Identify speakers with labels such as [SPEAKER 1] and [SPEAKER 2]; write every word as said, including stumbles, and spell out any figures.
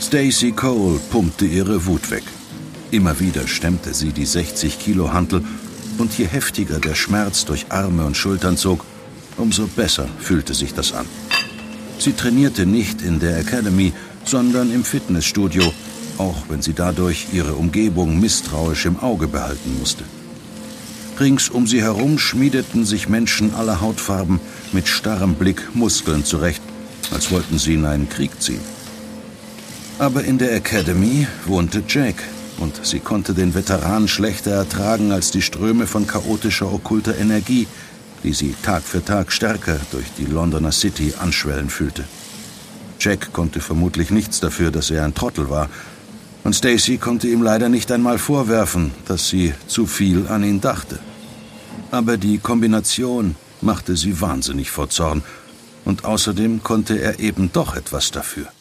[SPEAKER 1] Stacy Cole pumpte ihre Wut weg. Immer wieder stemmte sie die sechzig Kilo Hantel, und je heftiger der Schmerz durch Arme und Schultern zog, umso besser fühlte sich das an. Sie trainierte nicht in der Academy, sondern im Fitnessstudio, auch wenn sie dadurch ihre Umgebung misstrauisch im Auge behalten musste. Rings um sie herum schmiedeten sich Menschen aller Hautfarben mit starrem Blick Muskeln zurecht, als wollten sie in einen Krieg ziehen. Aber in der Academy wohnte Jack, und sie konnte den Veteran schlechter ertragen als die Ströme von chaotischer, okkulter Energie, die sie Tag für Tag stärker durch die Londoner City anschwellen fühlte. Jack konnte vermutlich nichts dafür, dass er ein Trottel war, und Stacy konnte ihm leider nicht einmal vorwerfen, dass sie zu viel an ihn dachte. Aber die Kombination machte sie wahnsinnig vor Zorn, und außerdem konnte er eben doch etwas dafür.